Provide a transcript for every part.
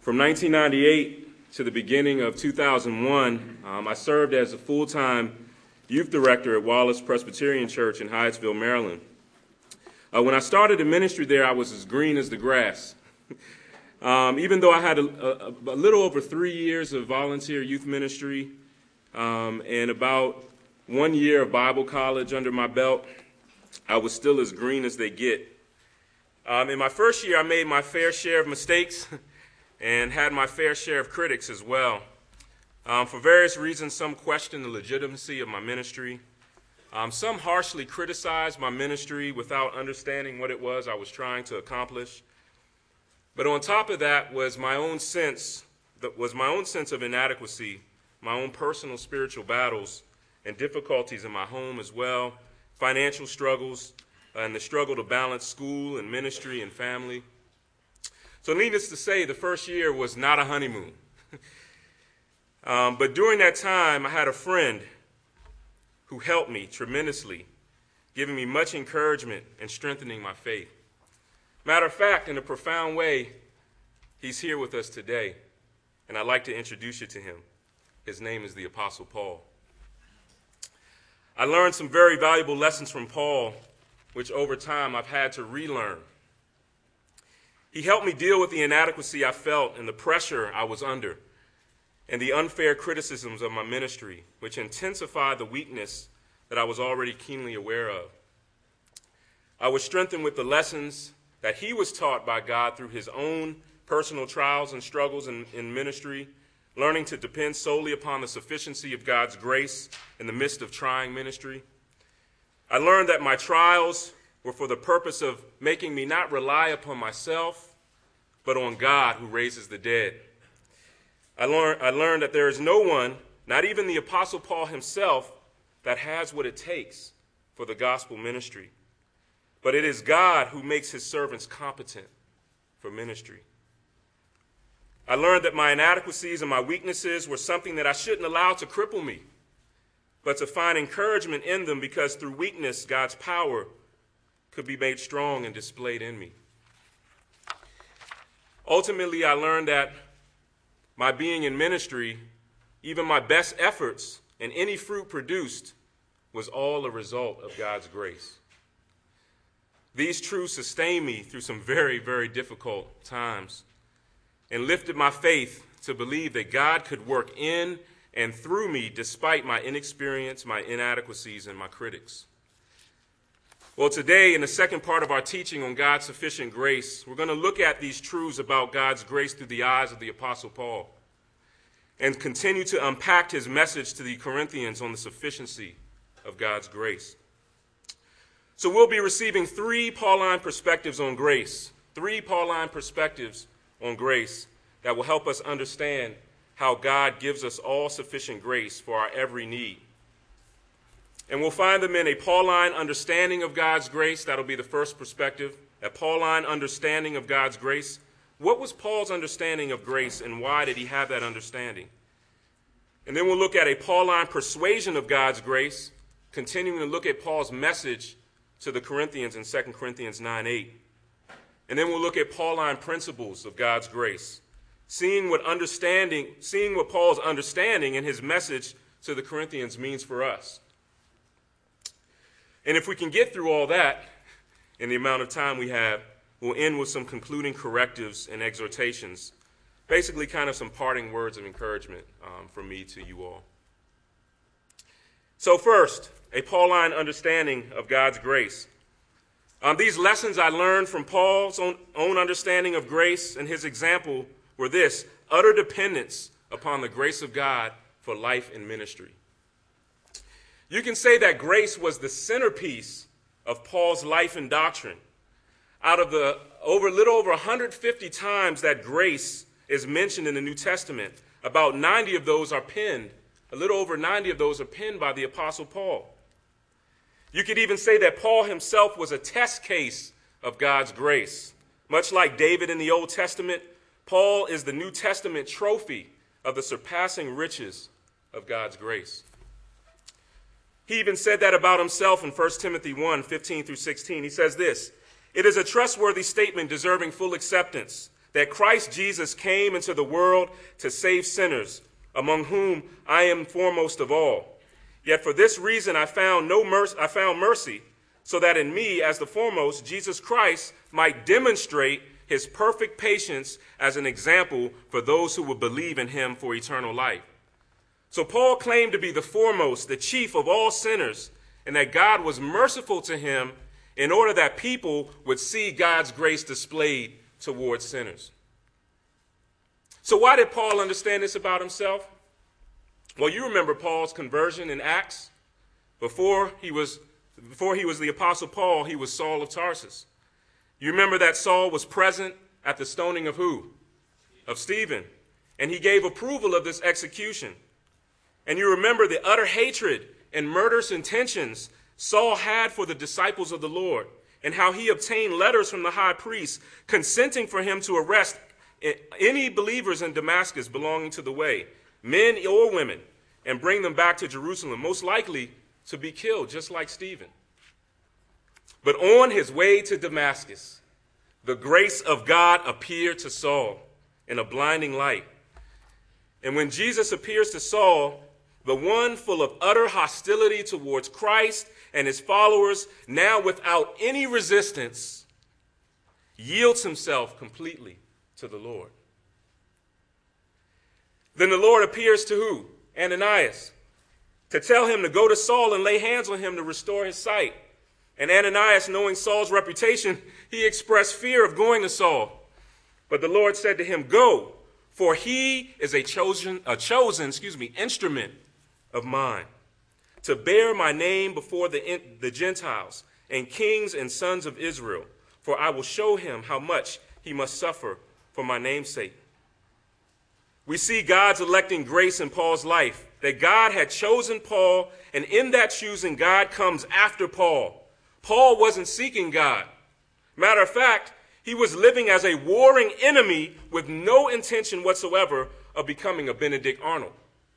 From 1998 to the beginning of 2001, I served as a full-time youth director at Wallace Presbyterian Church in Hyattsville, Maryland. When I started in ministry there, I was as green as the grass. Even though I had a little over 3 years of volunteer youth ministry and about 1 year of Bible college under my belt, I was still as green as they get. In my first year, I made my fair share of mistakes and had my fair share of critics as well. For various reasons, some questioned the legitimacy of my ministry. Some harshly criticized my ministry without understanding what it was I was trying to accomplish. But on top of that was my own sense of inadequacy, my own personal spiritual battles and difficulties in my home as well, financial struggles, and the struggle to balance school and ministry and family. So needless to say, the first year was not a honeymoon. But during that time, I had a friend who helped me tremendously, giving me much encouragement and strengthening my faith. Matter of fact, in a profound way, he's here with us today, and I'd like to introduce you to him. His name is the Apostle Paul. I learned some very valuable lessons from Paul, which over time I've had to relearn. He helped me deal with the inadequacy I felt and the pressure I was under, and the unfair criticisms of my ministry, which intensified the weakness that I was already keenly aware of. I was strengthened with the lessons that he was taught by God through his own personal trials and struggles in ministry, learning to depend solely upon the sufficiency of God's grace in the midst of trying ministry. I learned that my trials were for the purpose of making me not rely upon myself, but on God who raises the dead. I learned that there is no one, not even the Apostle Paul himself, that has what it takes for the gospel ministry. But it is God who makes his servants competent for ministry. I learned that my inadequacies and my weaknesses were something that I shouldn't allow to cripple me, but to find encouragement in them, because through weakness, God's power could be made strong and displayed in me. Ultimately, I learned that my being in ministry, even my best efforts and any fruit produced, was all a result of God's grace. These truths sustained me through some very, very difficult times and lifted my faith to believe that God could work in and through me despite my inexperience, my inadequacies, and my critics. Well, today, in the second part of our teaching on God's sufficient grace, we're going to look at these truths about God's grace through the eyes of the Apostle Paul and continue to unpack his message to the Corinthians on the sufficiency of God's grace. So we'll be receiving three Pauline perspectives on grace, that will help us understand how God gives us all sufficient grace for our every need. And we'll find them in a Pauline understanding of God's grace. That'll be the first perspective, a Pauline understanding of God's grace. What was Paul's understanding of grace, and why did he have that understanding? And then we'll look at a Pauline persuasion of God's grace, continuing to look at Paul's message to the Corinthians in 2 Corinthians 9:8. And then we'll look at Pauline principles of God's grace, seeing what Paul's understanding in his message to the Corinthians means for us. And if we can get through all that in the amount of time we have, we'll end with some concluding correctives and exhortations, basically kind of some parting words of encouragement from me to you all. So first, a Pauline understanding of God's grace. These lessons I learned from Paul's own understanding of grace, and his example were this: utter dependence upon the grace of God for life and ministry. You can say that grace was the centerpiece of Paul's life and doctrine. Out of the little over 150 times that grace is mentioned in the New Testament, about 90 of those are penned. A little over 90 of those are penned by the Apostle Paul. You could even say that Paul himself was a test case of God's grace. Much like David in the Old Testament, Paul is the New Testament trophy of the surpassing riches of God's grace. He even said that about himself in 1 Timothy 1:15 through 16. He says this: "It is a trustworthy statement deserving full acceptance, that Christ Jesus came into the world to save sinners, among whom I am foremost of all. Yet for this reason I found mercy, so that in me, as the foremost, Jesus Christ might demonstrate his perfect patience as an example for those who will believe in him for eternal life. So Paul claimed to be the foremost, the chief of all sinners, and that God was merciful to him in order that people would see God's grace displayed towards sinners. So why did Paul understand this about himself? Well, you remember Paul's conversion in Acts. Before he was the Apostle Paul, he was Saul of Tarsus. You remember that Saul was present at the stoning of who? Of Stephen. And he gave approval of this execution. And you remember the utter hatred and murderous intentions Saul had for the disciples of the Lord, and how he obtained letters from the high priest consenting for him to arrest any believers in Damascus belonging to the way, men or women, and bring them back to Jerusalem, most likely to be killed, just like Stephen. But on his way to Damascus, the grace of God appeared to Saul in a blinding light. And when Jesus appears to Saul, the one full of utter hostility towards Christ and his followers, now without any resistance, yields himself completely to the Lord. Then the Lord appears to who? Ananias, to tell him to go to Saul and lay hands on him to restore his sight. And Ananias, knowing Saul's reputation, he expressed fear of going to Saul. But the Lord said to him, "Go, for he is a chosen instrument of mine, to bear my name before the Gentiles and kings and sons of Israel. For I will show him how much he must suffer for my name's sake." We see God's electing grace in Paul's life, that God had chosen Paul, and in that choosing, God comes after Paul. Paul wasn't seeking God. Matter of fact, he was living as a warring enemy with no intention whatsoever of becoming a Benedict Arnold.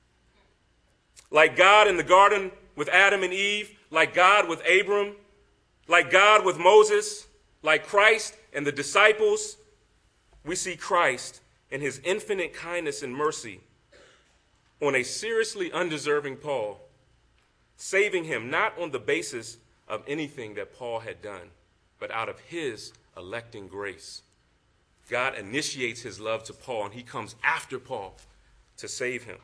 Like God in the garden with Adam and Eve, like God with Abram, like God with Moses, like Christ and the disciples, we see Christ in his infinite kindness and mercy on a seriously undeserving Paul, saving him not on the basis of anything that Paul had done, but out of his electing grace. God initiates his love to Paul, and he comes after Paul to save him.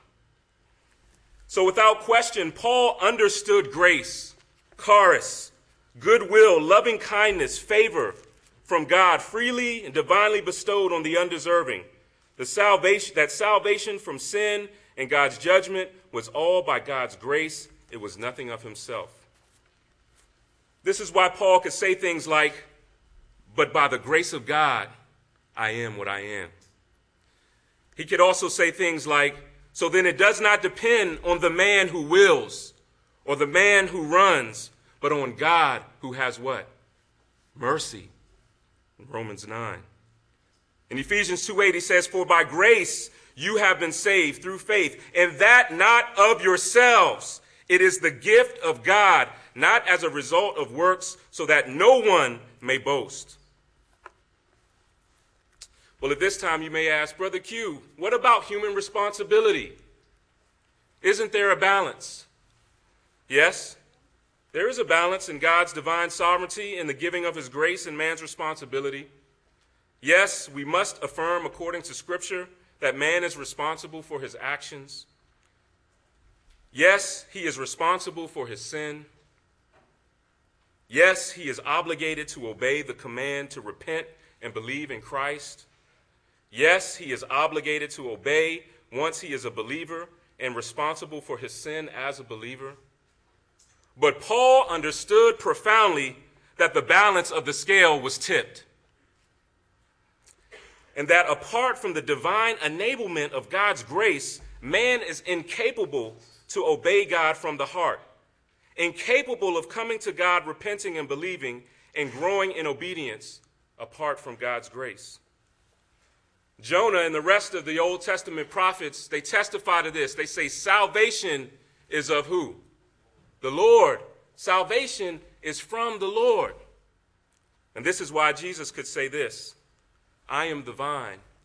So without question, Paul understood grace, charis, goodwill, loving kindness, favor from God, freely and divinely bestowed on the undeserving. That salvation from sin and God's judgment was all by God's grace. It was nothing of himself. This is why Paul could say things like, "But by the grace of God, I am what I am." He could also say things like, "So then it does not depend on the man who wills or the man who runs, but on God who has" what? Mercy. In Romans 9. In Ephesians 2:8, he says, "For by grace you have been saved through faith, and that not of yourselves. It is the gift of God, not as a result of works, so that no one may boast." Well, at this time you may ask, "Brother Q, what about human responsibility? Isn't there a balance?" Yes, there is a balance in God's divine sovereignty in the giving of his grace and man's responsibility. Yes, we must affirm according to Scripture that man is responsible for his actions. Yes, he is responsible for his sin. Yes, he is obligated to obey the command to repent and believe in Christ. Yes, he is obligated to obey once he is a believer and responsible for his sin as a believer. But Paul understood profoundly that the balance of the scale was tipped, and that apart from the divine enablement of God's grace, man is incapable to obey God from the heart, incapable of coming to God, repenting and believing, and growing in obedience apart from God's grace. Jonah and the rest of the Old Testament prophets, they testify to this. They say salvation is of who? The Lord. Salvation is from the Lord. And this is why Jesus could say this, "I am the vine,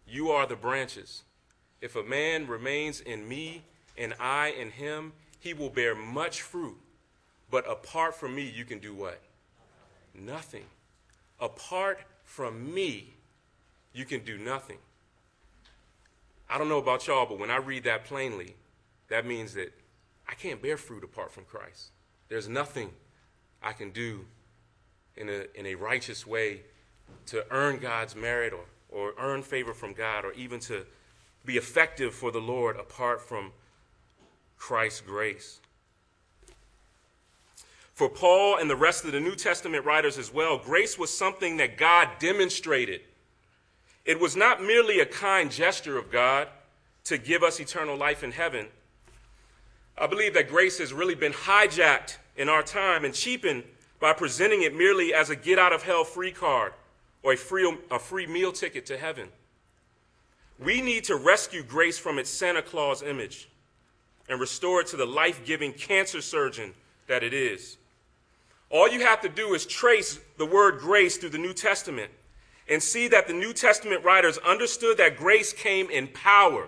You are the branches. If a man remains in me and I in him, he will bear much fruit. But apart from me, you can do what? Nothing. Apart from me, you can do nothing. I don't know about y'all, but when I read that plainly, that means that I can't bear fruit apart from Christ. There's nothing I can do in a righteous way to earn God's merit or earn favor from God or even to be effective for the Lord apart from Christ's grace. For Paul and the rest of the New Testament writers as well, grace was something that God demonstrated. It was not merely a kind gesture of God to give us eternal life in heaven. I believe that grace has really been hijacked in our time and cheapened by presenting it merely as a get-out-of-hell-free card or a free meal ticket to heaven. We need to rescue grace from its Santa Claus image and restore it to the life-giving cancer surgeon that it is. All you have to do is trace the word grace through the New Testament and see that the New Testament writers understood that grace came in power.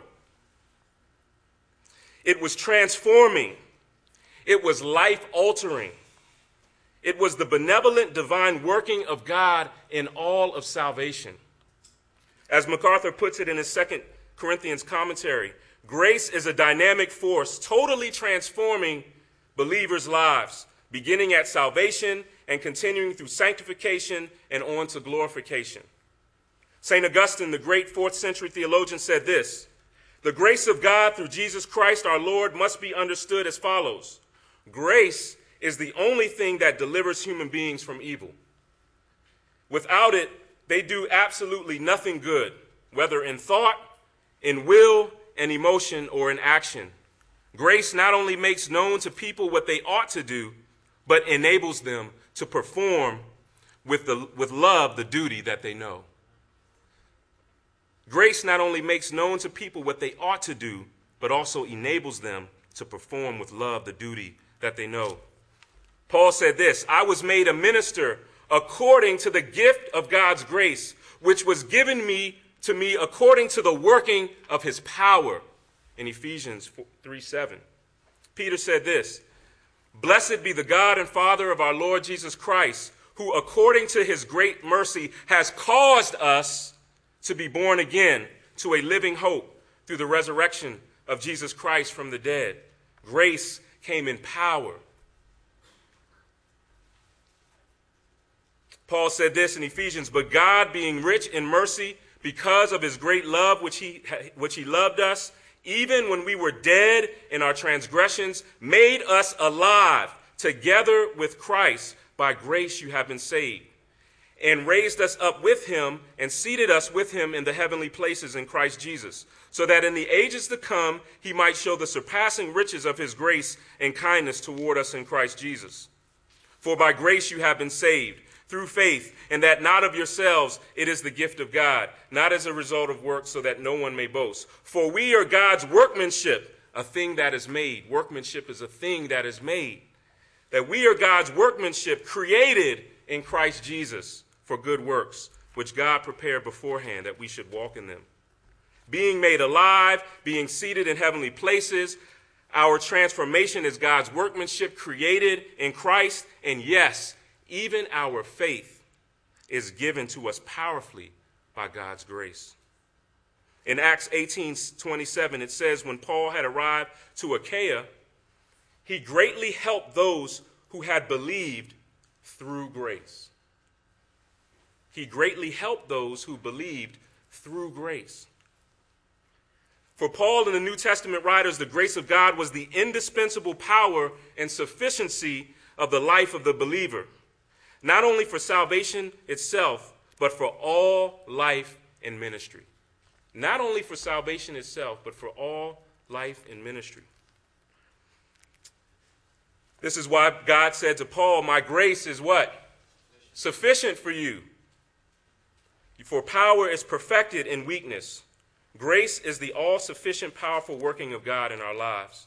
It was transforming. It was life-altering. It was the benevolent divine working of God in all of salvation. As MacArthur puts it in his 2 Corinthians commentary, grace is a dynamic force totally transforming believers' lives, beginning at salvation and continuing through sanctification and on to glorification. St. Augustine, the great 4th century theologian, said this: "The grace of God through Jesus Christ our Lord must be understood as follows. Grace is the only thing that delivers human beings from evil. Without it, they do absolutely nothing good, whether in thought, in will, and emotion, or in action. Grace not only makes known to people what they ought to do, but enables them to perform with love the duty that they know." Grace not only makes known to people what they ought to do, but also enables them to perform with love the duty that they know. Paul said this: "I was made a minister according to the gift of God's grace, which was given to me according to the working of his power," in Ephesians 3:7. Peter said this: "Blessed be the God and Father of our Lord Jesus Christ, who according to his great mercy has caused us to be born again to a living hope through the resurrection of Jesus Christ from the dead." Grace came in power. Paul said this in Ephesians: "But God, being rich in mercy, because of his great love which he loved us, even when we were dead in our transgressions, made us alive together with Christ. By grace you have been saved, and raised us up with him and seated us with him in the heavenly places in Christ Jesus, so that in the ages to come he might show the surpassing riches of his grace and kindness toward us in Christ Jesus. For by grace you have been saved, through faith, and that not of yourselves, it is the gift of God, not as a result of works, so that no one may boast. For we are God's workmanship, a thing that is made." Workmanship is a thing that is made. That we are God's workmanship, created in Christ Jesus for good works, which God prepared beforehand that we should walk in them. Being made alive, being seated in heavenly places, our transformation is God's workmanship created in Christ, and yes, even our faith is given to us powerfully by God's grace. In Acts 18:27, it says, when Paul had arrived to Achaia, he greatly helped those who had believed through grace. He greatly helped those who believed through grace. For Paul and the New Testament writers, the grace of God was the indispensable power and sufficiency of the life of the believer, not only for salvation itself, but for all life and ministry. Not only for salvation itself, but for all life and ministry. This is why God said to Paul, "My grace is" what? Sufficient for you. For power is perfected in weakness. Grace is the all-sufficient, powerful working of God in our lives.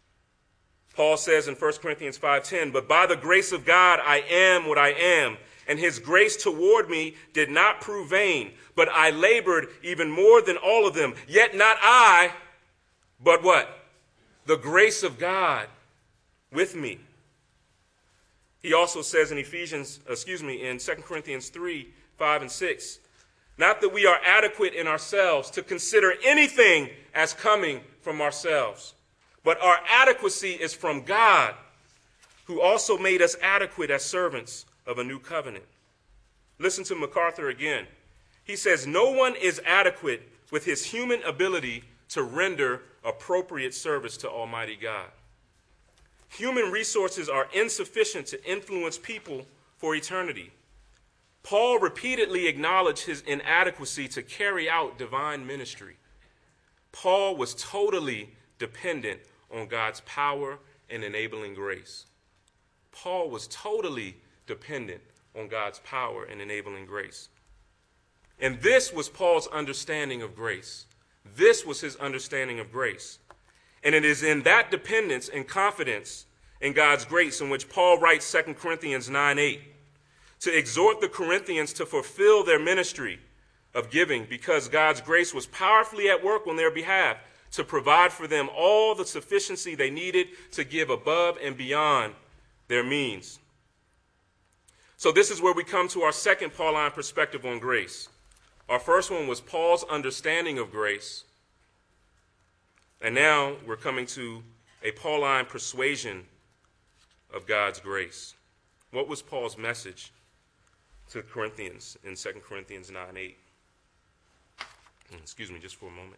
Paul says in 1 Corinthians 5:10, "But by the grace of God I am what I am, and his grace toward me did not prove vain, but I labored even more than all of them. Yet not I, but what? The grace of God with me. He also says in in 2 Corinthians 3, 5, and 6, not that we are adequate in ourselves to consider anything as coming from ourselves, but our adequacy is from God, who also made us adequate as servants of a new covenant. Listen to MacArthur again. He says, no one is adequate with his human ability to render appropriate service to Almighty God. Human resources are insufficient to influence people for eternity. Paul repeatedly acknowledged his inadequacy to carry out divine ministry. Paul was totally dependent on God's power and enabling grace. Paul was totally dependent on God's power and enabling grace. And this was Paul's understanding of grace. This was his understanding of grace. And it is in that dependence and confidence in God's grace in which Paul writes 2 Corinthians 9:8 to exhort the Corinthians to fulfill their ministry of giving because God's grace was powerfully at work on their behalf to provide for them all the sufficiency they needed to give above and beyond their means. So this is where we come to our second Pauline perspective on grace. Our first one was Paul's understanding of grace. And now we're coming to a Pauline persuasion of God's grace. What was Paul's message to Corinthians in 2 Corinthians 9:8? Excuse me just for a moment.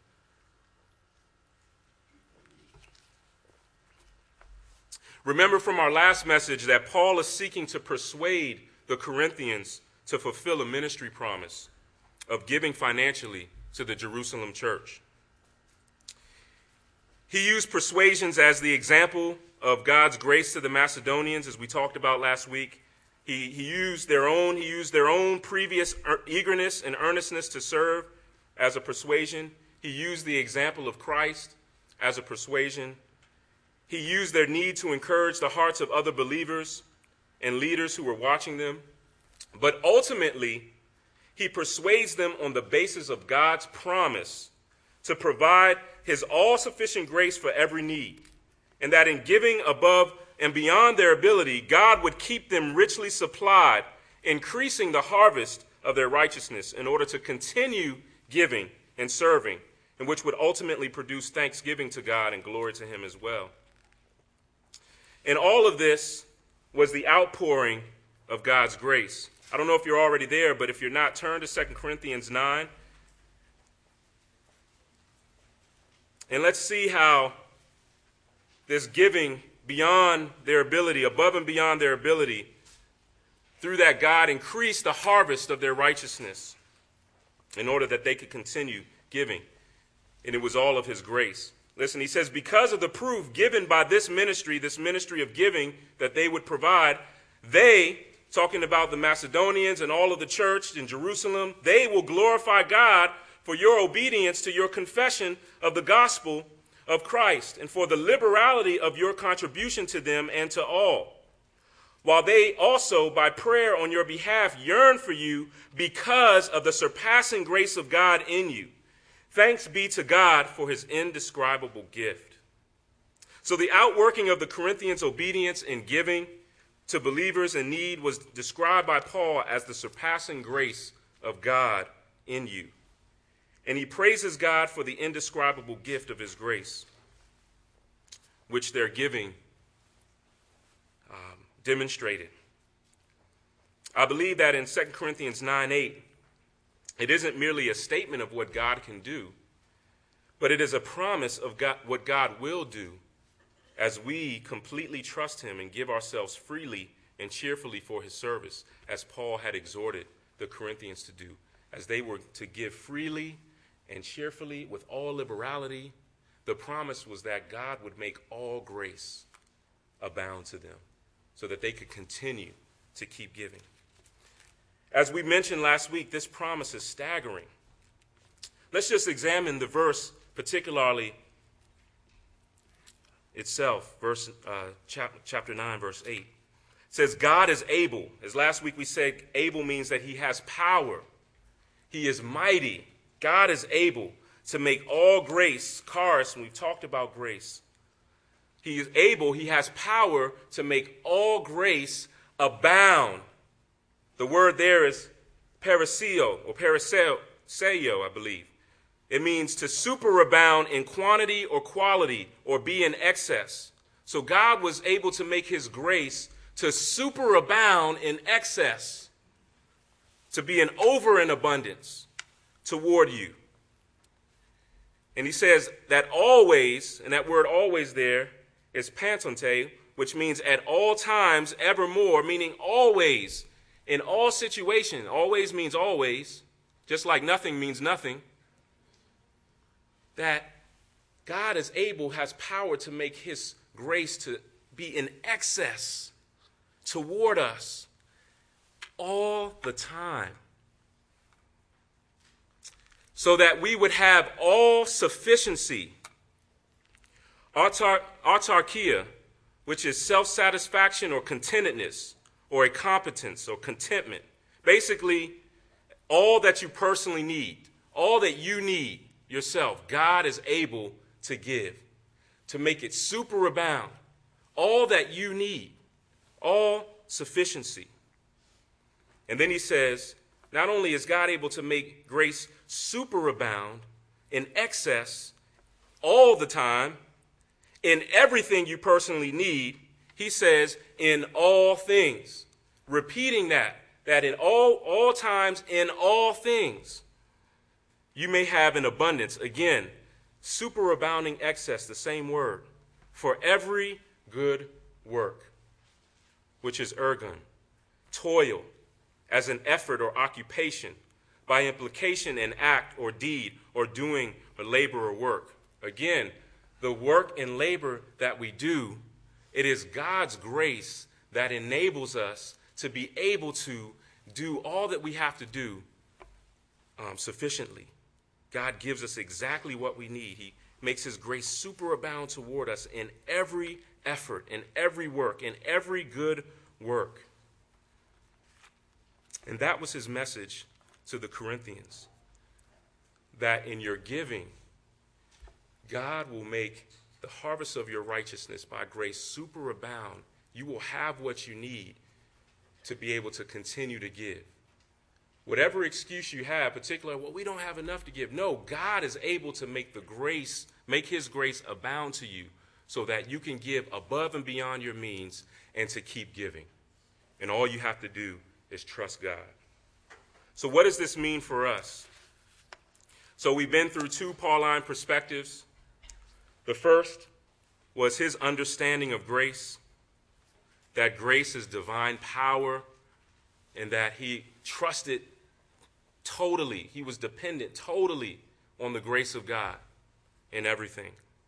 Remember from our last message that Paul is seeking to persuade the Corinthians to fulfill a ministry promise of giving financially to the Jerusalem church. He used persuasions as the example of God's grace to the Macedonians, as we talked about last week. He used their own previous eagerness and earnestness to serve as a persuasion. He used the example of Christ as a persuasion. He used their need to encourage the hearts of other believers and leaders who were watching them. But ultimately, he persuades them on the basis of God's promise to provide his all-sufficient grace for every need, and that in giving above and beyond their ability, God would keep them richly supplied, increasing the harvest of their righteousness in order to continue giving and serving, and which would ultimately produce thanksgiving to God and glory to him as well. And all of this was the outpouring of God's grace. I don't know if you're already there, but if you're not, turn to 2 Corinthians 9. And let's see how this giving beyond their ability, above and beyond their ability, through that God increased the harvest of their righteousness in order that they could continue giving. And it was all of his grace. Listen, he says, because of the proof given by this ministry of giving that they would provide, they, talking about the Macedonians and all of the church in Jerusalem, they will glorify God for your obedience to your confession of the gospel of Christ and for the liberality of your contribution to them and to all, while they also, by prayer on your behalf, yearn for you because of the surpassing grace of God in you. Thanks be to God for his indescribable gift. So the outworking of the Corinthians' obedience in giving to believers in need was described by Paul as the surpassing grace of God in you. And he praises God for the indescribable gift of his grace, which their giving demonstrated. I believe that in 2 Corinthians 9:8, it isn't merely a statement of what God can do, but it is a promise of God, what God will do as we completely trust him and give ourselves freely and cheerfully for his service, as Paul had exhorted the Corinthians to do, as they were to give freely and cheerfully with all liberality. The promise was that God would make all grace abound to them so that they could continue to keep giving. As we mentioned last week, this promise is staggering. Let's just examine the verse particularly itself, chapter 9, verse 8. It says God is able. As last week we said, able means that he has power. He is mighty. God is able to make all grace, charis, and we've talked about grace. He is able, he has power to make all grace abound. The word there is paraseo, or paraseo, I believe. It means to superabound in quantity or quality or be in excess. So God was able to make his grace to superabound in excess, to be an over in abundance toward you. And he says that always, and that word always there is pantonte, which means at all times, evermore, meaning always, in all situations. Always means always, just like nothing means nothing. That God is able, has power to make his grace to be in excess toward us all the time, so that we would have all sufficiency, autarkia, which is self-satisfaction or contentedness or a competence or contentment. Basically, all that you personally need, all that you need yourself, God is able to give, to make it superabound. All that you need, all sufficiency. And then he says, not only is God able to make grace superabound in excess all the time, in everything you personally need, he says, in all things. Repeating that in all times, in all things, you may have an abundance. Again, superabounding excess, the same word, for every good work, which is ergon, toil, as an effort or occupation, by implication an act or deed or doing or labor or work. Again, the work and labor that we do, it is God's grace that enables us to be able to do all that we have to do sufficiently. God gives us exactly what we need. He makes his grace superabound toward us in every effort, in every work, in every good work. And that was his message to the Corinthians, that in your giving, God will make the harvest of your righteousness by grace superabound. You will have what you need to be able to continue to give. Whatever excuse you have, particularly, well, we don't have enough to give. No, God is able to make his grace abound to you so that you can give above and beyond your means and to keep giving. And all you have to do is trust God. So what does this mean for us? So we've been through two Pauline perspectives. The first was his understanding of grace, that grace is divine power, and that he trusted totally, he was dependent totally on the grace of God in everything.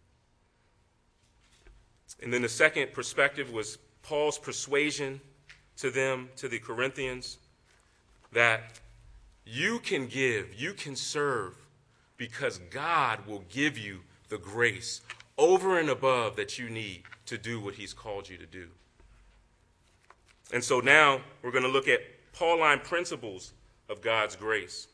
And then the second perspective was Paul's persuasion to them, to the Corinthians, that you can give, you can serve, because God will give you the grace over and above that you need to do what he's called you to do. And so now we're going to look at Pauline principles of God's grace.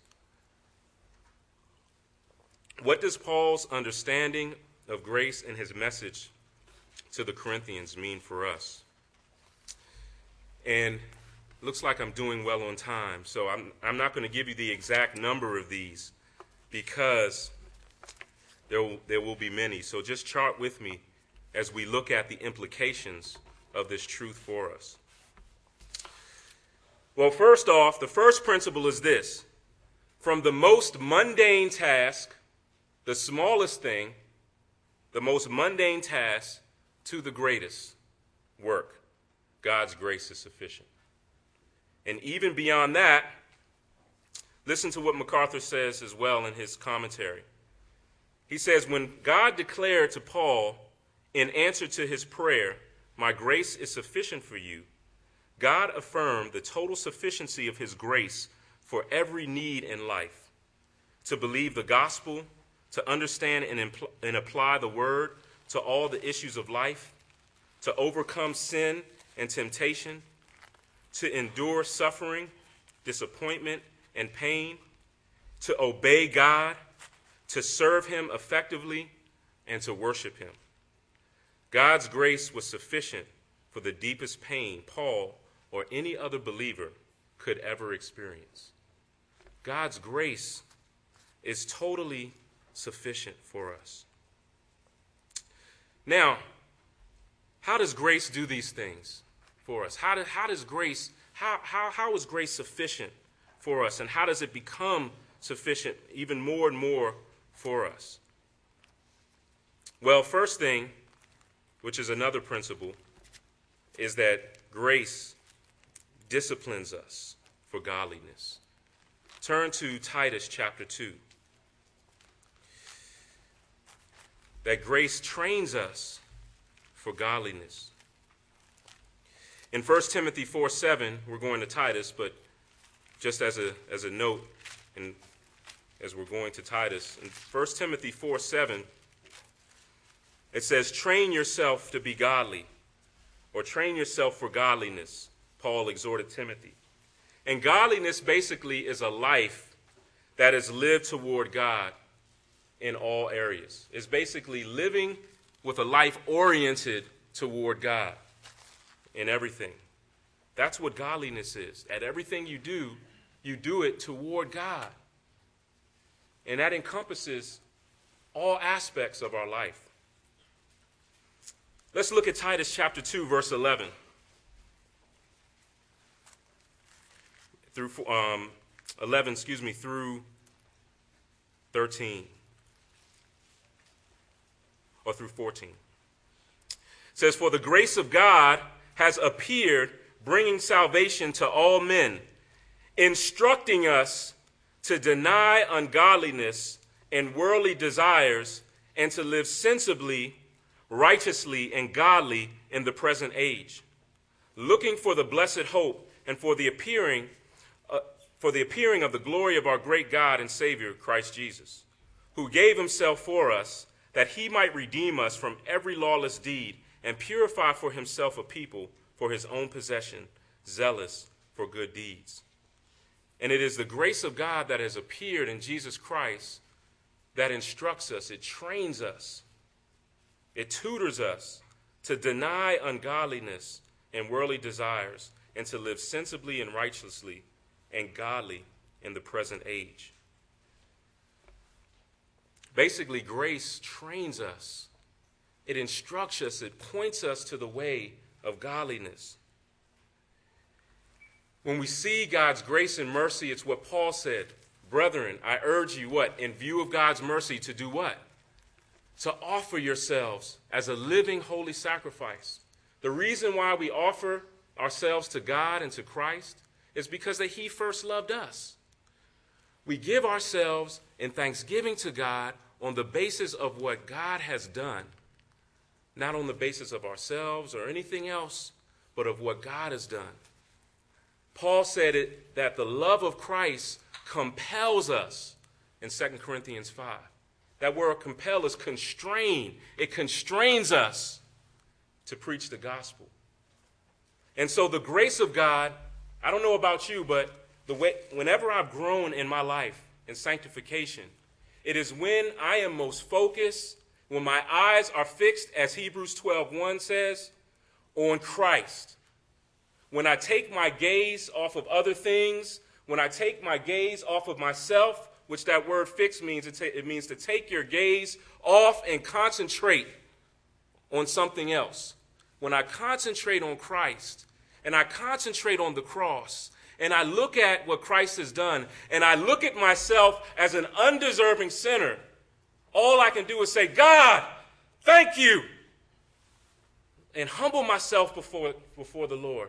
What does Paul's understanding of grace and his message to the Corinthians mean for us? And it looks like I'm doing well on time, so I'm not going to give you the exact number of these because there will be many. So just chart with me as we look at the implications of this truth for us. Well, first off, the first principle is this. From the most mundane task, the smallest thing, the most mundane task, to the greatest work, God's grace is sufficient. And even beyond that, listen to what MacArthur says as well in his commentary. He says, when God declared to Paul in answer to his prayer, "My grace is sufficient for you," God affirmed the total sufficiency of his grace for every need in life. To believe the gospel, to understand and apply the word to all the issues of life, to overcome sin and temptation, to endure suffering, disappointment, and pain, to obey God, to serve him effectively, and to worship him. God's grace was sufficient for the deepest pain Paul or any other believer could ever experience. God's grace is totally sufficient for us. Now, how does grace do these things for us? How is grace sufficient for us, and how does it become sufficient even more and more for us? Well, first thing, which is another principle, is that grace disciplines us for godliness. Turn to Titus chapter 2. That grace trains us for godliness. In 1 Timothy 4:7, we're going to Titus, but just as a note, and as we're going to Titus, in 1 Timothy 4:7, it says, train yourself to be godly, or train yourself for godliness, Paul exhorted Timothy. And godliness basically is a life that is lived toward God in all areas. It's basically living with a life oriented toward God in everything. That's what godliness is. At everything you do it toward God. And that encompasses all aspects of our life. Let's look at Titus chapter 2, verse 11. Through 13. Or through 14. It says, for the grace of God has appeared, bringing salvation to all men, instructing us to deny ungodliness and worldly desires, and to live sensibly, righteously, and godly in the present age, looking for the blessed hope and for the appearing of the glory of our great God and Savior, Christ Jesus, who gave himself for us, that he might redeem us from every lawless deed and purify for himself a people for his own possession, zealous for good deeds. And it is the grace of God that has appeared in Jesus Christ that instructs us, it trains us, it tutors us to deny ungodliness and worldly desires and to live sensibly and righteously and godly in the present age. Basically, grace trains us. It instructs us. It points us to the way of godliness. When we see God's grace and mercy, it's what Paul said. Brethren, I urge you what? In view of God's mercy, to do what? To offer yourselves as a living, holy sacrifice. The reason why we offer ourselves to God and to Christ is because that he first loved us. We give ourselves in thanksgiving to God on the basis of what God has done, not on the basis of ourselves or anything else, but of what God has done. Paul said it that the love of Christ compels us in 2 Corinthians 5. That word compel is constrain. It constrains us to preach the gospel. And so the grace of God, I don't know about you, but whenever I've grown in my life in sanctification, it is when I am most focused, when my eyes are fixed, as Hebrews 12:1 says, on Christ. When I take my gaze off of other things, when I take my gaze off of myself, which that word fix means, it means to take your gaze off and concentrate on something else. When I concentrate on Christ and I concentrate on the cross and I look at what Christ has done and I look at myself as an undeserving sinner, all I can do is say, God, thank you, and humble myself before the Lord.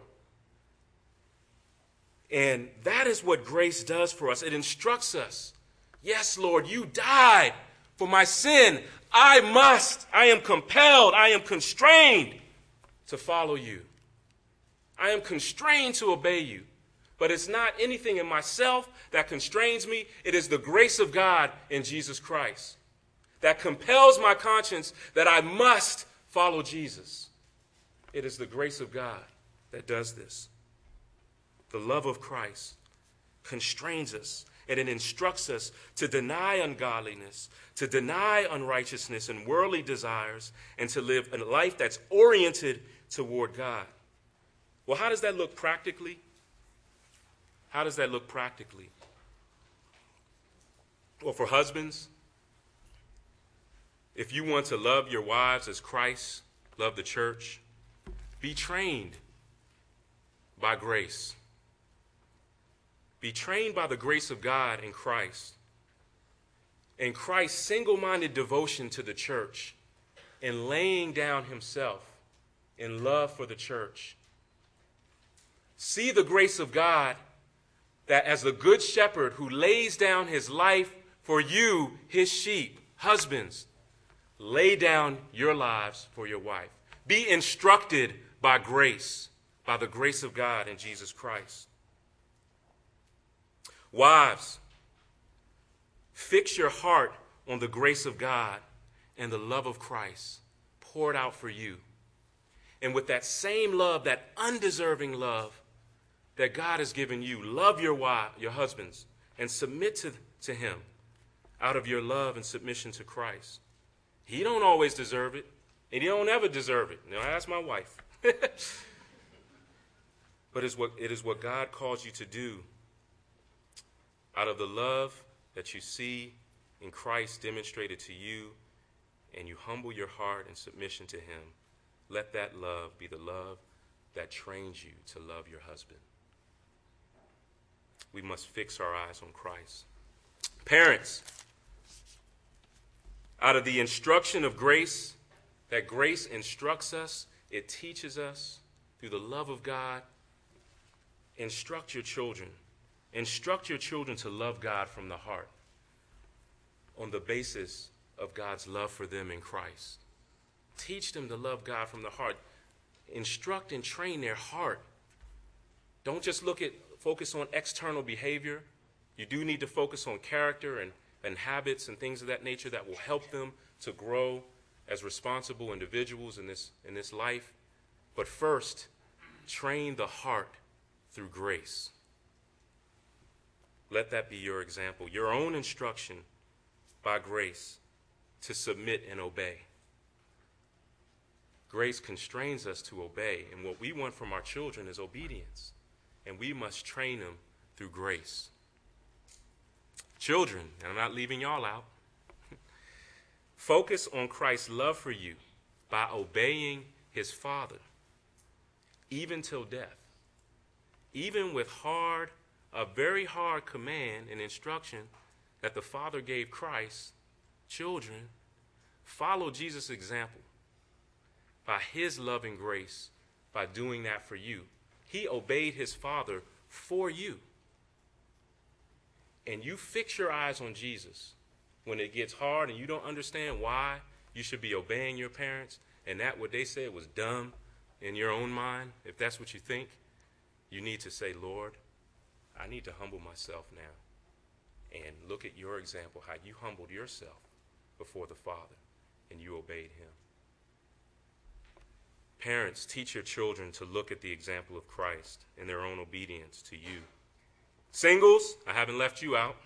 And that is what grace does for us. It instructs us. Yes, Lord, you died for my sin. I am compelled, I am constrained to follow you. I am constrained to obey you. But it's not anything in myself that constrains me. It is the grace of God in Jesus Christ that compels my conscience that I must follow Jesus. It is the grace of God that does this. The love of Christ constrains us, and it instructs us to deny ungodliness, to deny unrighteousness and worldly desires, and to live a life that's oriented toward God. Well, how does that look practically? How does that look practically? Well, for husbands, if you want to love your wives as Christ loved the church, be trained by grace. Be trained by the grace of God in Christ. And Christ's single-minded devotion to the church and laying down himself in love for the church. See the grace of God that as the good shepherd who lays down his life for you, his sheep, husbands, lay down your lives for your wife. Be instructed by grace, by the grace of God in Jesus Christ. Wives, fix your heart on the grace of God and the love of Christ poured out for you. And with that same love, that undeserving love that God has given you, love your husbands, and submit to him out of your love and submission to Christ. He don't always deserve it, and he don't ever deserve it. Now, ask my wife. But it is what God calls you to do. Out of the love that you see in Christ demonstrated to you, and you humble your heart in submission to him, let that love be the love that trains you to love your husband. We must fix our eyes on Christ. Parents, out of the instruction of grace, that grace instructs us, it teaches us through the love of God. Instruct your children. Instruct your children to love God from the heart on the basis of God's love for them in Christ. Teach them to love God from the heart. Instruct and train their heart. Don't just focus on external behavior. You do need to focus on character and habits and things of that nature that will help them to grow as responsible individuals in this life. But first, train the heart through grace. Let that be your example, your own instruction by grace to submit and obey. Grace constrains us to obey, and what we want from our children is obedience, and we must train them through grace. Children, and I'm not leaving y'all out, focus on Christ's love for you by obeying his Father, even till death, even with a very hard command and instruction that the Father gave Christ. Children, follow Jesus' example by his loving grace, by doing that for you. He obeyed his Father for you. And you fix your eyes on Jesus when it gets hard and you don't understand why you should be obeying your parents, and that what they said was dumb in your own mind. If that's what you think, you need to say, Lord, I need to humble myself now and look at your example, how you humbled yourself before the Father and you obeyed him. Parents, teach your children to look at the example of Christ in their own obedience to you. Singles, I haven't left you out.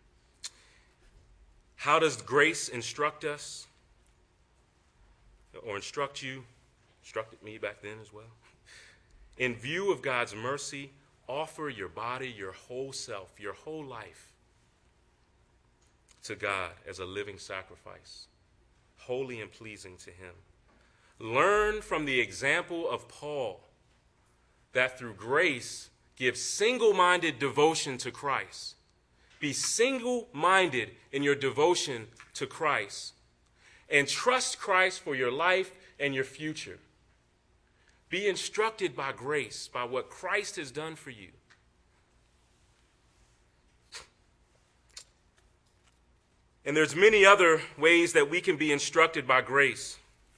How does grace instruct us or instruct you? Instructed me back then as well. In view of God's mercy, offer your body, your whole self, your whole life to God as a living sacrifice, holy and pleasing to him. Learn from the example of Paul that through grace, give single-minded devotion to Christ. Be single-minded in your devotion to Christ and trust Christ for your life and your future. Be instructed by grace, by what Christ has done for you. And there's many other ways that we can be instructed by grace.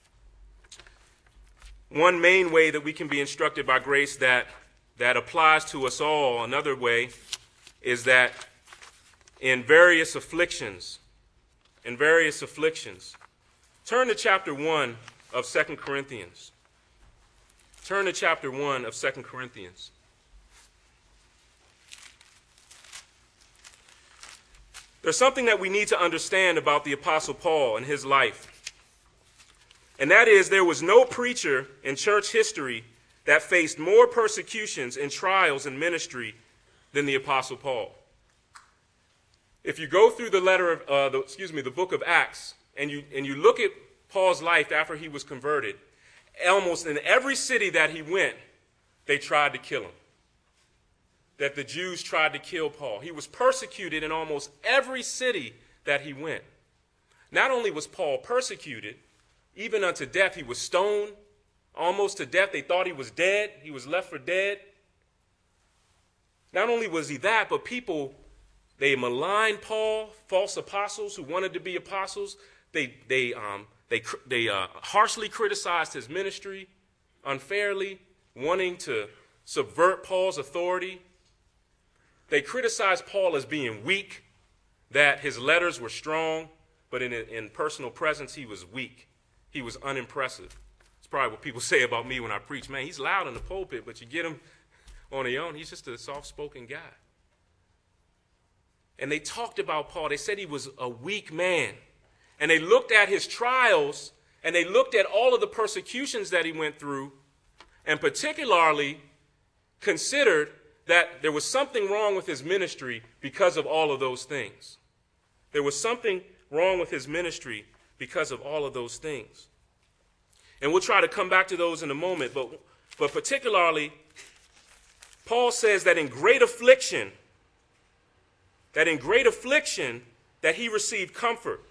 One main way that we can be instructed by grace that applies to us all, another way, is that in various afflictions, turn to chapter 1 of 2 Corinthians. Turn to chapter 1 of 2 Corinthians. There's something that we need to understand about the Apostle Paul and his life. And that is, there was no preacher in church history that faced more persecutions and trials in ministry than the Apostle Paul. If you go through the book of Acts, and you look at Paul's life after he was converted, almost in every city that he went, they tried to kill him. That the Jews tried to kill Paul. He was persecuted in almost every city that he went. Not only was Paul persecuted, even unto death, he was stoned, almost to death. They thought he was dead. He was left for dead. Not only was he that, but people, they maligned Paul, false apostles who wanted to be apostles. They harshly criticized his ministry unfairly, wanting to subvert Paul's authority. They criticized Paul as being weak, that his letters were strong, but in personal presence he was weak. He was unimpressive. It's probably what people say about me when I preach. Man, he's loud in the pulpit, but you get him on his own, he's just a soft-spoken guy. And they talked about Paul. They said he was a weak man. And they looked at his trials, and they looked at all of the persecutions that he went through, and particularly considered that there was something wrong with his ministry because of all of those things. There was something wrong with his ministry because of all of those things. And we'll try to come back to those in a moment, but particularly, Paul says that in great affliction, that he received comfort.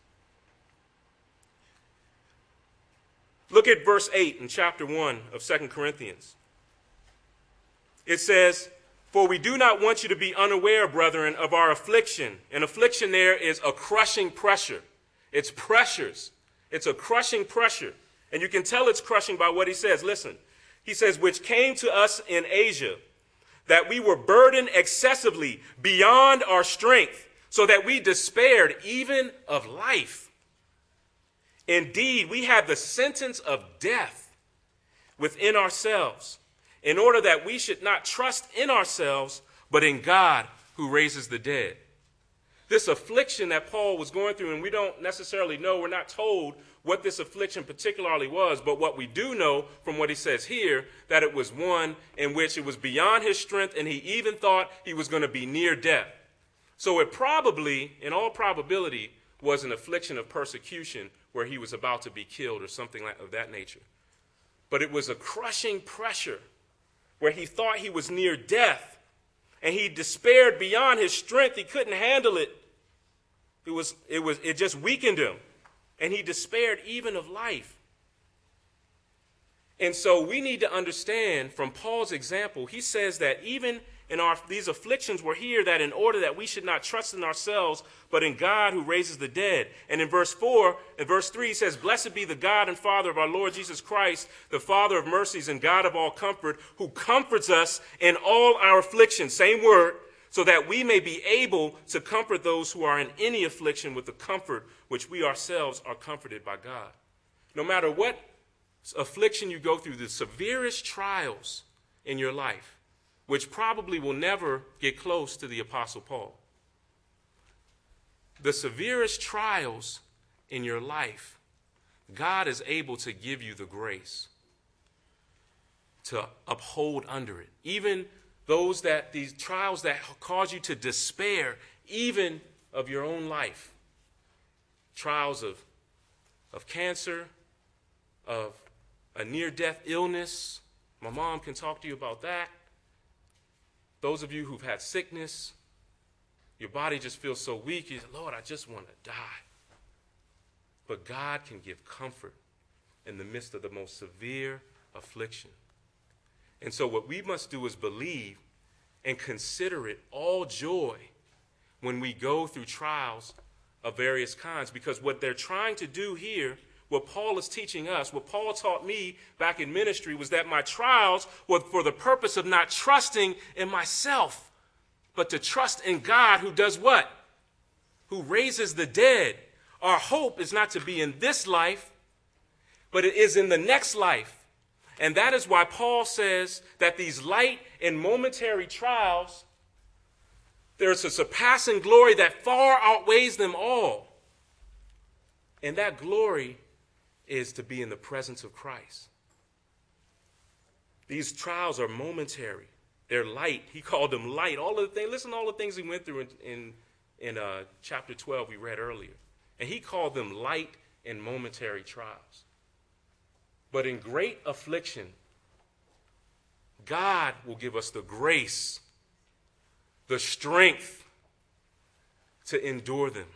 Look at verse 8 in chapter 1 of 2 Corinthians. It says, "For we do not want you to be unaware, brethren, of our affliction." And affliction there is a crushing pressure. It's pressures. It's a crushing pressure. And you can tell it's crushing by what he says. Listen, he says, "which came to us in Asia, that we were burdened excessively beyond our strength, so that we despaired even of life. Indeed, we had the sentence of death within ourselves, in order that we should not trust in ourselves, but in God who raises the dead." This affliction that Paul was going through, and we don't necessarily know, we're not told what this affliction particularly was, but what we do know from what he says here, that it was one in which it was beyond his strength, and he even thought he was going to be near death. So it probably, in all probability, was an affliction of persecution where he was about to be killed or something of that nature. But it was a crushing pressure where he thought he was near death, and he despaired beyond his strength. He couldn't handle it. It just weakened him, and he despaired even of life. And so we need to understand from Paul's example, he says that even in these afflictions were here, that in order that we should not trust in ourselves, but in God who raises the dead. And in verse 3, he says, "Blessed be the God and Father of our Lord Jesus Christ, the Father of mercies and God of all comfort, who comforts us in all our affliction," same word, "so that we may be able to comfort those who are in any affliction with the comfort which we ourselves are comforted by God." No matter what affliction you go through, the severest trials in your life, which probably will never get close to the Apostle Paul. The severest trials in your life, God is able to give you the grace to uphold under it. Even these trials that cause you to despair, even of your own life. Trials of cancer, of a near-death illness. My mom can talk to you about that. Those of you who've had sickness, your body just feels so weak, you say, "Lord, I just want to die." But God can give comfort in the midst of the most severe affliction. And so what we must do is believe and consider it all joy when we go through trials of various kinds. Because what they're trying to do here, what Paul is teaching us, what Paul taught me back in ministry, was that my trials were for the purpose of not trusting in myself, but to trust in God who does what? Who raises the dead. Our hope is not to be in this life, but it is in the next life. And that is why Paul says that these light and momentary trials There's a surpassing glory that far outweighs them all. And that glory is to be in the presence of Christ. These trials are momentary. They're light. He called them light. All of the things, listen to all the things he went through in chapter 12 we read earlier. And he called them light and momentary trials. But in great affliction, God will give us the grace, the strength to endure them.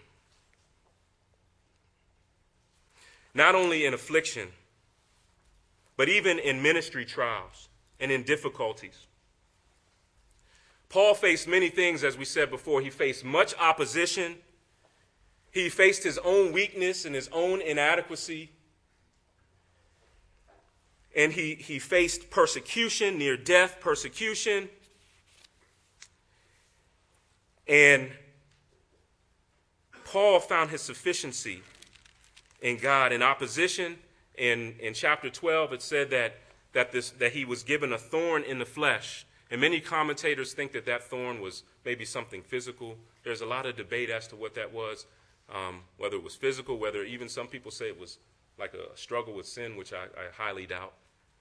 Not only in affliction, but even in ministry trials and in difficulties. Paul faced many things, as we said before. He faced much opposition. He faced his own weakness and his own inadequacy. And he faced persecution, near-death persecution. And Paul found his sufficiency in God. In opposition, in chapter 12, it said that he was given a thorn in the flesh. And many commentators think that thorn was maybe something physical. There's a lot of debate as to what that was, whether it was physical, whether even some people say it was like a struggle with sin, which I highly doubt.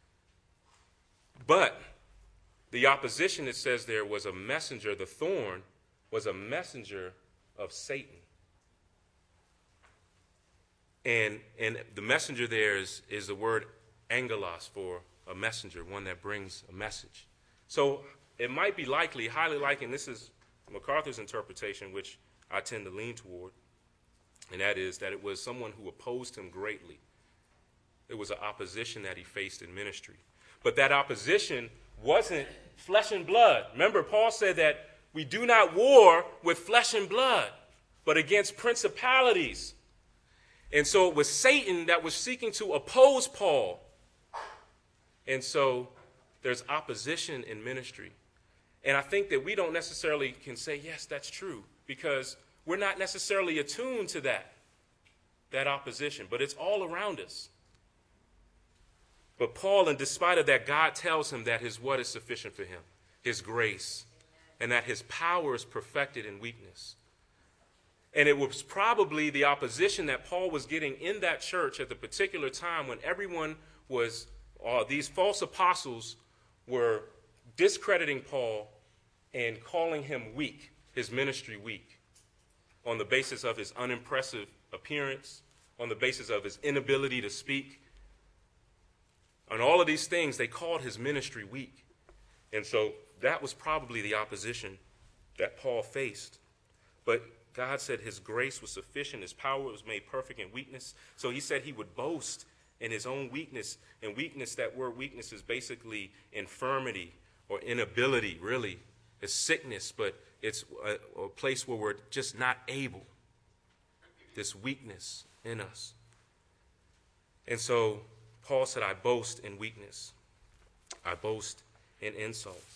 But the opposition, it says there, was a messenger. The thorn was a messenger of Satan. And the messenger there is the word angelos for a messenger, one that brings a message. So it might be likely, highly likely, and this is MacArthur's interpretation, which I tend to lean toward, and that is that it was someone who opposed him greatly. It was an opposition that he faced in ministry. But that opposition wasn't flesh and blood. Remember, Paul said that we do not war with flesh and blood, but against principalities. And so it was Satan that was seeking to oppose Paul. And so there's opposition in ministry. And I think that we don't necessarily can say, yes, that's true, because we're not necessarily attuned to that opposition, but it's all around us. But Paul, in despite of that, God tells him that his what is sufficient for him, his grace, and that his power is perfected in weakness. And it was probably the opposition that Paul was getting in that church at the particular time when everyone was, these false apostles were discrediting Paul and calling him weak, his ministry weak, on the basis of his unimpressive appearance, on the basis of his inability to speak. On all of these things, they called his ministry weak. And so that was probably the opposition that Paul faced. But God said his grace was sufficient, his power was made perfect in weakness. So he said he would boast in his own weakness. And weakness, that word weakness is basically infirmity or inability, really. It's sickness, but it's a place where we're just not able. This weakness in us. And so Paul said, I boast in weakness. I boast in insults.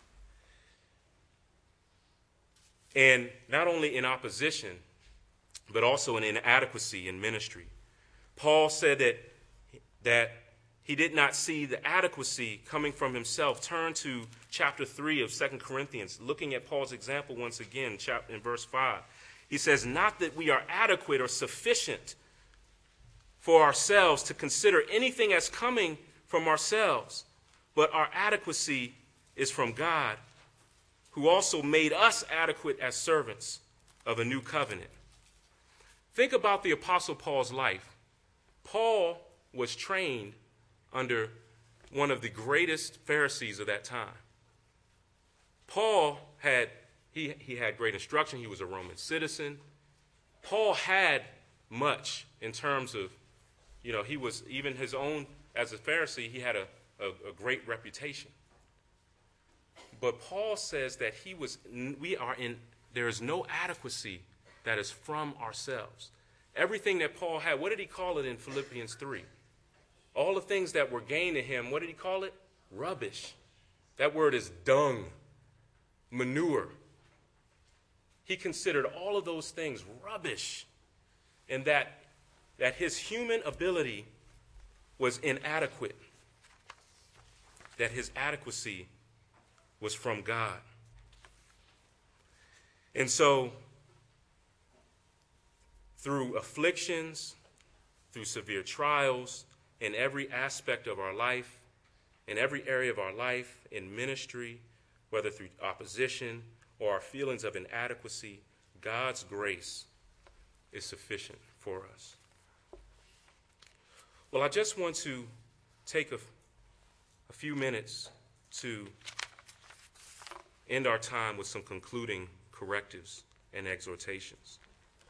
And not only in opposition, but also in inadequacy in ministry. Paul said that he did not see the adequacy coming from himself. Turn to chapter 3 of 2 Corinthians, looking at Paul's example once again, in verse 5. He says, not that we are adequate or sufficient for ourselves to consider anything as coming from ourselves, but our adequacy is from God, who also made us adequate as servants of a new covenant. Think about the Apostle Paul's life. Paul was trained under one of the greatest Pharisees of that time. Paul had great instruction. He was a Roman citizen. Paul had much in terms of, he was even his own, as a Pharisee, he had a great reputation. But Paul says that there is no adequacy that is from ourselves. Everything that Paul had, what did he call it in Philippians 3? All the things that were gained to him, what did he call it? Rubbish. That word is dung, manure. He considered all of those things rubbish, and that his human ability was inadequate, that his adequacy was from God. And so, through afflictions, through severe trials, in every aspect of our life, in every area of our life, in ministry, whether through opposition or our feelings of inadequacy, God's grace is sufficient for us. Well, I just want to take a few minutes to end our time with some concluding correctives and exhortations.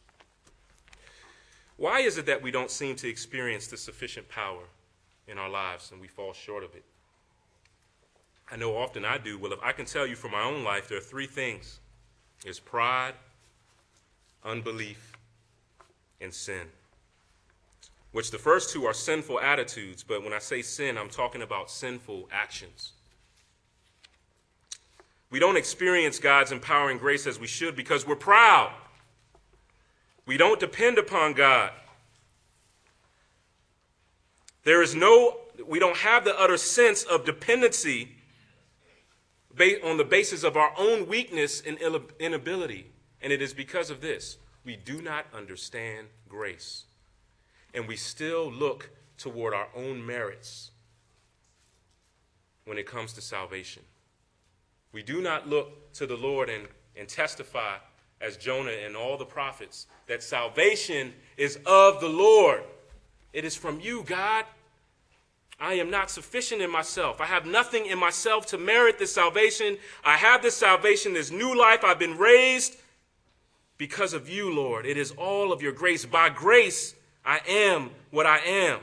Why is it that we don't seem to experience the sufficient power in our lives and we fall short of it? I know often I do. Well, if I can tell you from my own life, there are three things. There's pride, unbelief, and sin. Which the first two are sinful attitudes, but when I say sin, I'm talking about sinful actions. We don't experience God's empowering grace as we should because we're proud. We don't depend upon God. We don't have the utter sense of dependency on the basis of our own weakness and inability. And it is because of this. We do not understand grace. And we still look toward our own merits when it comes to salvation. We do not look to the Lord and testify, as Jonah and all the prophets, that salvation is of the Lord. It is from you, God. I am not sufficient in myself. I have nothing in myself to merit this salvation. I have this salvation, this new life. I've been raised because of you, Lord. It is all of your grace. By grace, I am what I am.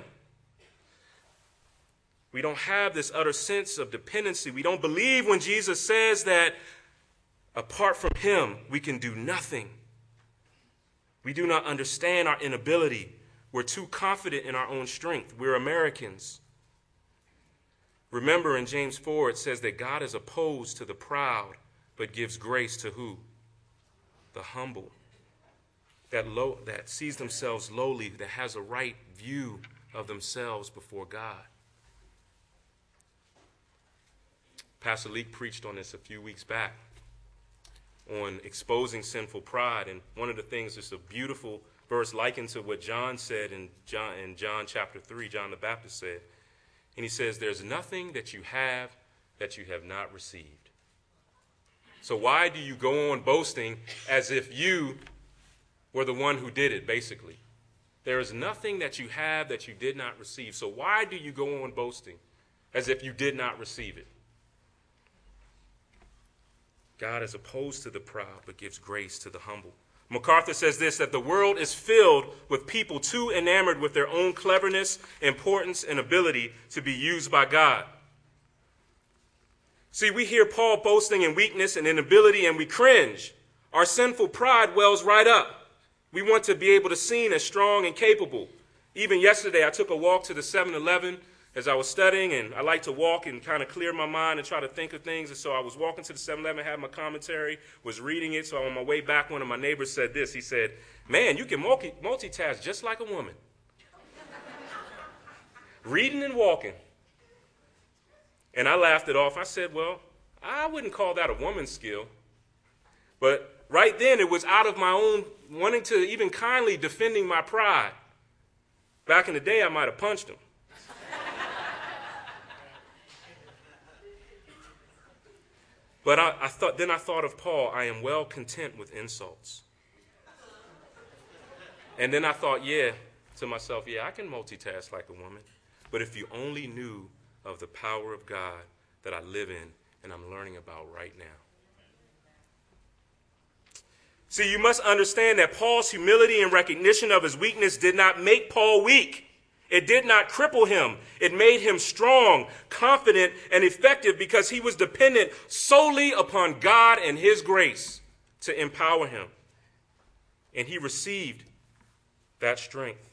We don't have this utter sense of dependency. We don't believe when Jesus says that apart from him, we can do nothing. We do not understand our inability. We're too confident in our own strength. We're Americans. Remember in James 4, it says that God is opposed to the proud, but gives grace to who? The humble. That sees themselves lowly, that has a right view of themselves before God. Pastor Leek preached on this a few weeks back on exposing sinful pride. And one of the things, it's a beautiful verse likened to what John said in John chapter 3, John the Baptist said. And he says, there's nothing that you have not received. So why do you go on boasting as if you were the one who did it, basically? There is nothing that you have that you did not receive. So why do you go on boasting as if you did not receive it? God is opposed to the proud, but gives grace to the humble. MacArthur says this, that the world is filled with people too enamored with their own cleverness, importance, and ability to be used by God. See, we hear Paul boasting in weakness and inability, and we cringe. Our sinful pride wells right up. We want to be able to seem as strong and capable. Even yesterday, I took a walk to the 7-Eleven as I was studying, and I like to walk and kind of clear my mind and try to think of things. And so I was walking to the 7-Eleven, had my commentary, was reading it. So on my way back, one of my neighbors said this. He said, man, you can multitask just like a woman. Reading and walking. And I laughed it off. I said, well, I wouldn't call that a woman's skill. But right then, it was out of my own wanting to even kindly defending my pride. Back in the day, I might have punched him. But I thought of Paul, I am well content with insults. And then I thought, to myself, I can multitask like a woman. But if you only knew of the power of God that I live in and I'm learning about right now. See, you must understand that Paul's humility and recognition of his weakness did not make Paul weak. It did not cripple him. It made him strong, confident, and effective because he was dependent solely upon God and his grace to empower him. And he received that strength.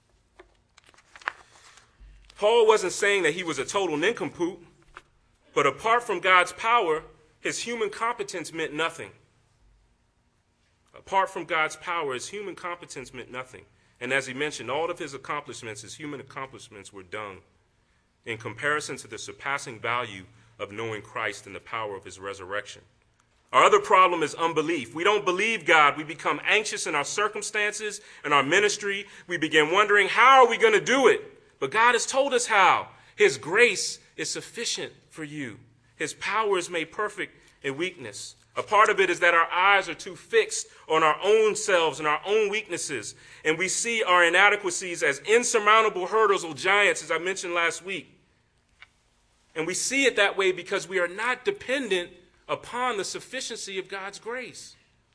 Paul wasn't saying that he was a total nincompoop, but apart from God's power, his human competence meant nothing. Apart from God's power, his human competence meant nothing. And as he mentioned, all of his accomplishments, his human accomplishments, were dung in comparison to the surpassing value of knowing Christ and the power of his resurrection. Our other problem is unbelief. We don't believe God. We become anxious in our circumstances and our ministry. We begin wondering, how are we going to do it? But God has told us how. His grace is sufficient for you. His power is made perfect in weakness. A part of it is that our eyes are too fixed on our own selves and our own weaknesses, and we see our inadequacies as insurmountable hurdles or giants, as I mentioned last week. And we see it that way because we are not dependent upon the sufficiency of God's grace.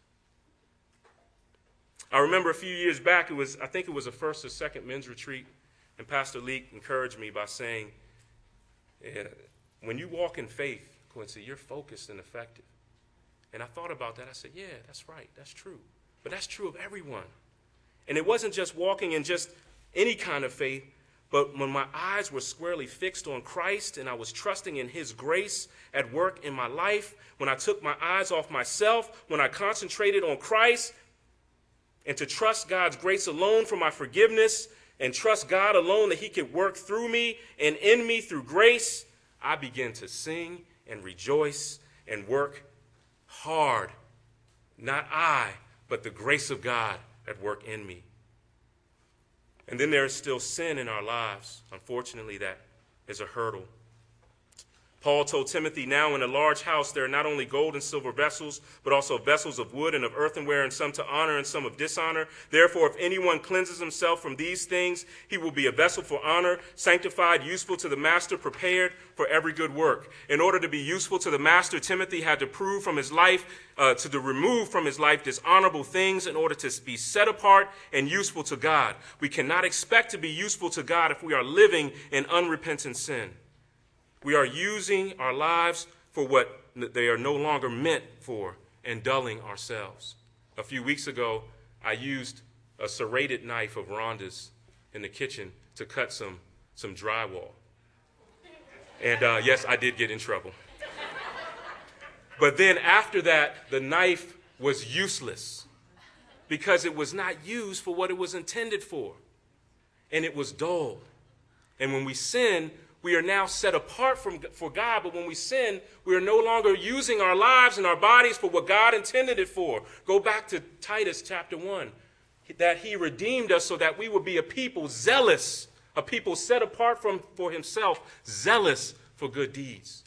I remember a few years back, I think it was a first or second men's retreat, and Pastor Leek encouraged me by saying, when you walk in faith, Quincy, you're focused and effective. And I thought about that. I said, yeah, that's right. That's true. But that's true of everyone. And it wasn't just walking in just any kind of faith, but when my eyes were squarely fixed on Christ and I was trusting in his grace at work in my life, when I took my eyes off myself, when I concentrated on Christ and to trust God's grace alone for my forgiveness and trust God alone that he could work through me and in me through grace, I began to sing and rejoice and work hard. Not I, but the grace of God at work in me. And then there is still sin in our lives. Unfortunately, that is a hurdle. Paul told Timothy, now in a large house there are not only gold and silver vessels, but also vessels of wood and of earthenware, and some to honor and some of dishonor. Therefore, if anyone cleanses himself from these things, he will be a vessel for honor, sanctified, useful to the master, prepared for every good work. In order to be useful to the master, Timothy had to prove from his life, to remove from his life dishonorable things in order to be set apart and useful to God. We cannot expect to be useful to God if we are living in unrepentant sin. We are using our lives for what they are no longer meant for and dulling ourselves. A few weeks ago, I used a serrated knife of Rhonda's in the kitchen to cut some drywall. And yes, I did get in trouble. But then after that, the knife was useless because it was not used for what it was intended for. And it was dull. And when we sin, we are now set apart for God, but when we sin, we are no longer using our lives and our bodies for what God intended it for. Go back to Titus chapter 1, that he redeemed us so that we would be a people zealous, a people set apart for himself, zealous for good deeds.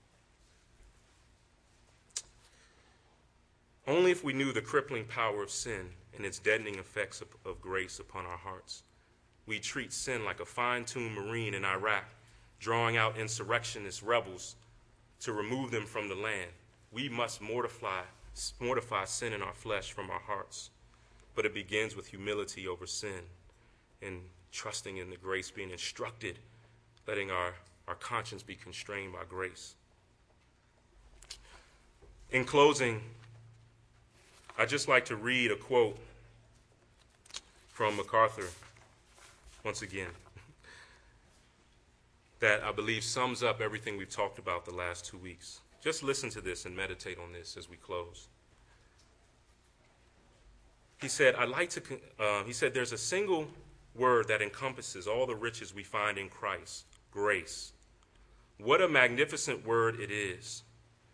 Only if we knew the crippling power of sin and its deadening effects of grace upon our hearts. We treat sin like a fine-tuned Marine in Iraq, drawing out insurrectionist rebels to remove them from the land. We must mortify sin in our flesh from our hearts. But it begins with humility over sin and trusting in the grace, being instructed, letting our conscience be constrained by grace. In closing, I'd just like to read a quote from MacArthur once again, that I believe sums up everything we've talked about the last 2 weeks. Just listen to this and meditate on this as we close. He said, there's a single word that encompasses all the riches we find in Christ, grace. What a magnificent word it is.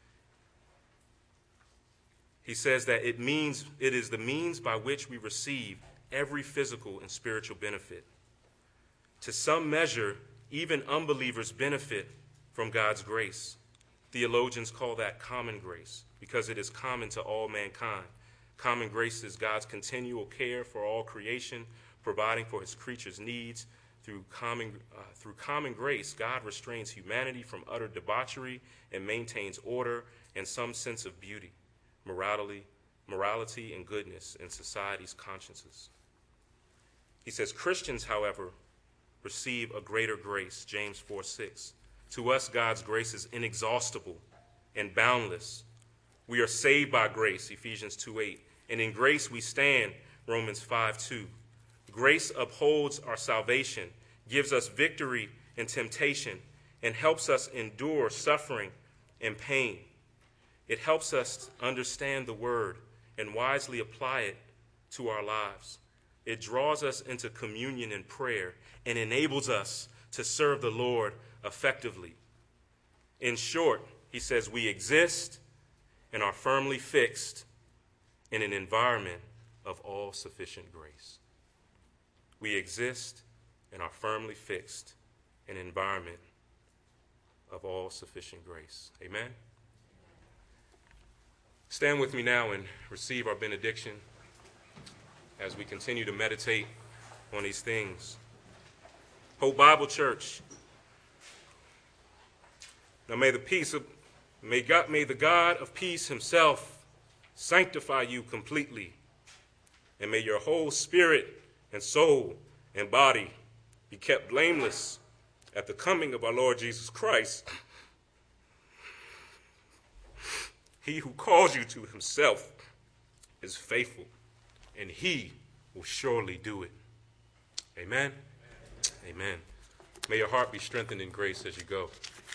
He says that it is the means by which we receive every physical and spiritual benefit. To some measure, even unbelievers benefit from God's grace. Theologians call that common grace because it is common to all mankind. Common grace is God's continual care for all creation, providing for his creatures' needs. Through common grace, God restrains humanity from utter debauchery and maintains order and some sense of beauty, morality and goodness in society's consciences. He says, Christians, however, receive a greater grace, James 4:6. To us, God's grace is inexhaustible and boundless. We are saved by grace, Ephesians 2:8. And in grace we stand, Romans 5:2. Grace upholds our salvation, gives us victory in temptation, and helps us endure suffering and pain. It helps us understand the word and wisely apply it to our lives. It draws us into communion and prayer and enables us to serve the Lord effectively. In short, he says we exist and are firmly fixed in an environment of all-sufficient grace. We exist and are firmly fixed in an environment of all-sufficient grace. Amen? Stand with me now and receive our benediction as we continue to meditate on these things. Hope Bible Church. Now may the God of peace himself sanctify you completely, and may your whole spirit and soul and body be kept blameless at the coming of our Lord Jesus Christ. He who calls you to himself is faithful, and he will surely do it. Amen? Amen. May your heart be strengthened in grace as you go.